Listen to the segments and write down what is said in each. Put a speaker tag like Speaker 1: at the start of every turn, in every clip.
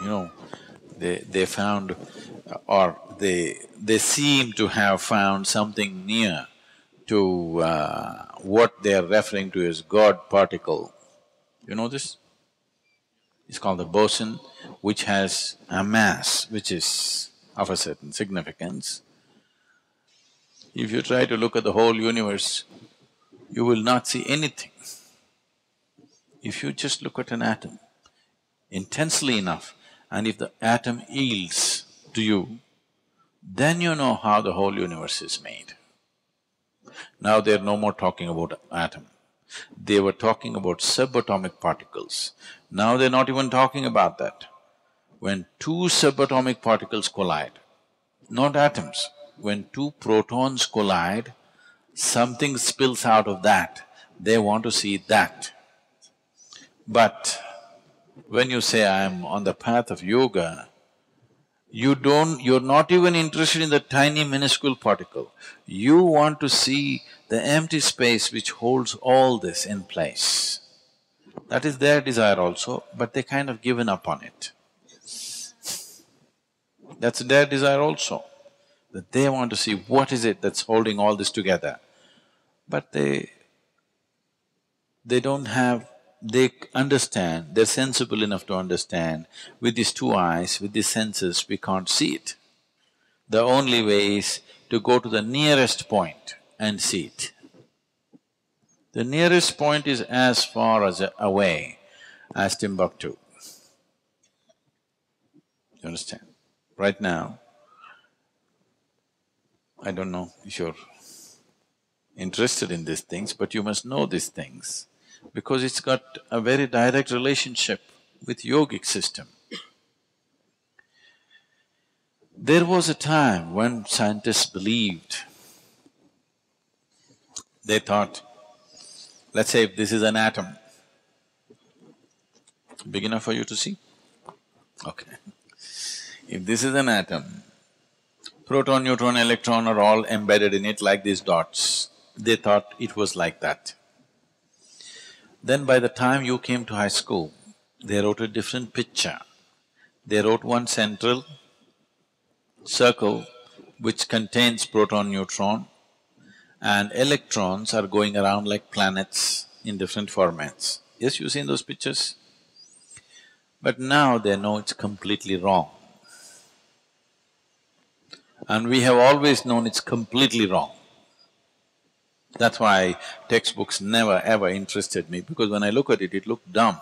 Speaker 1: you know, they found or they seem to have found something near to what they are referring to as God particle. You know this? It's called the boson, which has a mass which is of a certain significance. If you try to look at the whole universe, you will not see anything. If you just look at an atom intensely enough, and if the atom yields to you, then you know how the whole universe is made. Now they're no more talking about atom. They were talking about subatomic particles. Now they're not even talking about that. When two subatomic particles collide, not atoms, when two protons collide, something spills out of that, they want to see that. But when you say, I'm on the path of yoga, you're not even interested in the tiny minuscule particle. You want to see the empty space which holds all this in place. That is their desire also, but they kind of given up on it. That's their desire also, that they want to see what is it that's holding all this together. But they don't have… they understand, they're sensible enough to understand, with these two eyes, with these senses, we can't see it. The only way is to go to the nearest point and see it. The nearest point is as far as away as Timbuktu. You understand? Right now, I don't know if you're interested in these things, but you must know these things because it's got a very direct relationship with yogic system. There was a time when scientists believed, they thought, let's say if this is an atom, big enough for you to see? Okay. If this is an atom, proton, neutron, electron are all embedded in it like these dots. They thought it was like that. Then by the time you came to high school, they wrote a different picture. They wrote one central circle which contains proton, neutron, and electrons are going around like planets in different formats. Yes, you've seen those pictures? But now they know it's completely wrong. And we have always known it's completely wrong. That's why textbooks never ever interested me, because when I look at it, it looked dumb.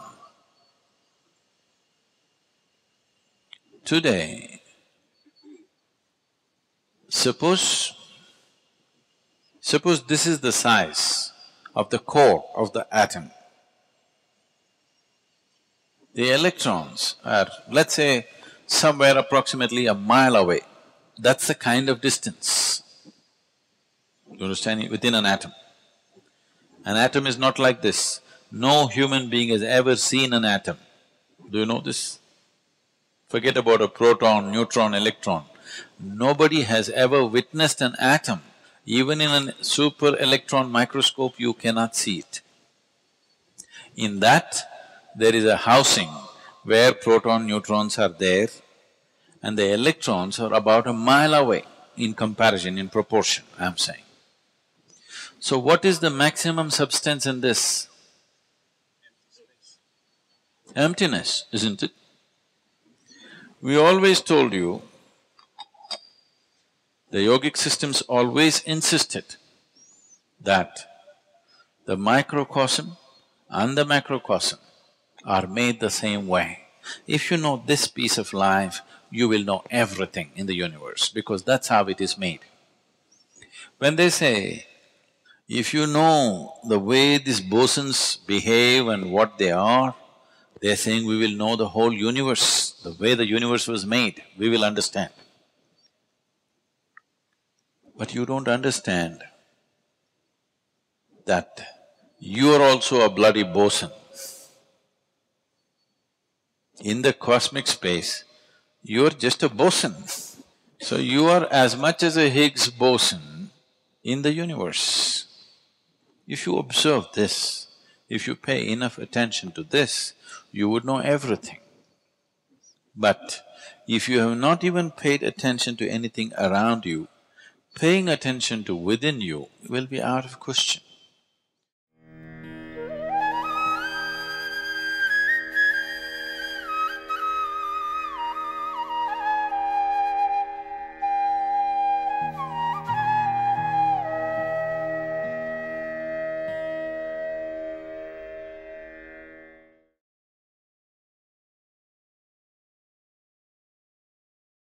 Speaker 1: Today, suppose this is the size of the core of the atom. The electrons are, let's say, somewhere approximately a mile away. That's the kind of distance. You understand? Within an atom. An atom is not like this. No human being has ever seen an atom. Do you know this? Forget about a proton, neutron, electron. Nobody has ever witnessed an atom. Even in a super electron microscope, you cannot see it. In that, there is a housing where proton, neutrons are there, and the electrons are about a mile away in comparison, in proportion, I'm saying. So what is the maximum substance in this? Emptiness, isn't it? We always told you, the yogic systems always insisted that the microcosm and the macrocosm are made the same way. If you know this piece of life, you will know everything in the universe, because that's how it is made. When they say, if you know the way these bosons behave and what they are, they're saying we will know the whole universe, the way the universe was made, we will understand. But you don't understand that you are also a bloody boson. In the cosmic space, you're just a boson. So you are as much as a Higgs boson in the universe. If you observe this, if you pay enough attention to this, you would know everything. But if you have not even paid attention to anything around you, paying attention to within you will be out of question.